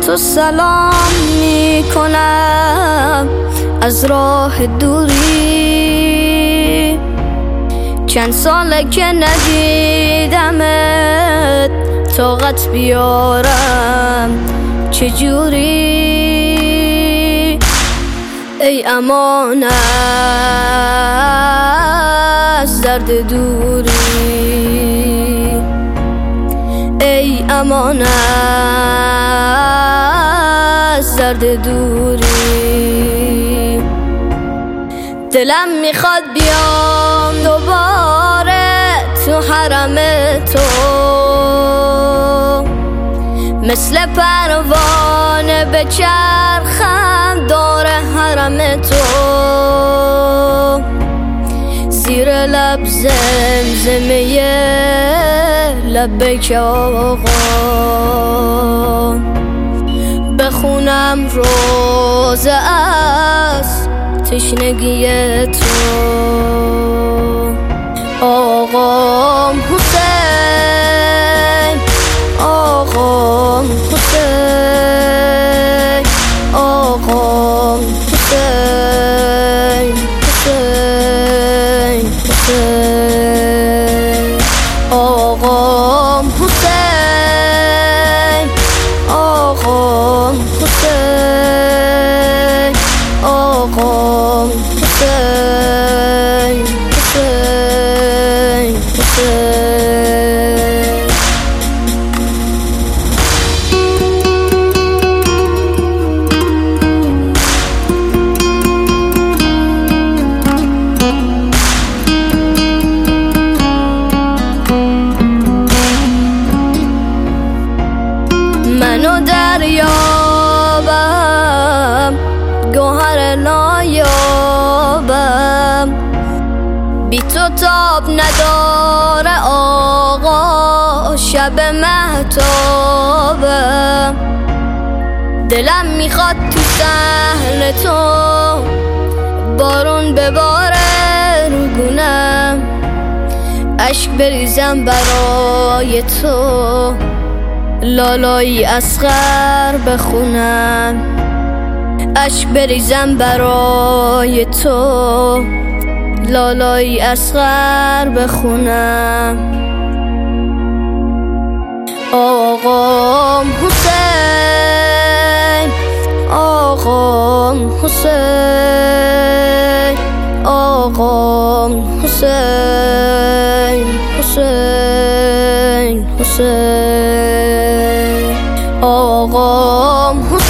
تو سلام میکنم از راه دوری، چند ساله که ندیدمت، طاقت بیارم چجوری؟ ای امان از درد دوری، ای امان از درد دوری. دلم میخواد بیام دوباره تو حرم تو، مثل پروانه بچرخم دور حرم تو، زیر لب زمزمه لبیک آقا، بخونم روزه از تشنگی تو. آقام حسین، آقام حسین، آقام حسین، حسین حسین، آقام حسین، آقام حسین، آقام حسین، حسین حسین. منو دریابم گوهر نایابم، بی تو تاب نداره آقا شب مهتابم. دلم میخواد تو صحن تو بارون بباره رو گونم، اشک بریزم برای تو، لالایی اصغر بخونم، اشک بریزم برای تو، لالایی اصغر بخونم. آقام حسین، آقام حسین، آقام حسین، حسین حسین، آقام حسین.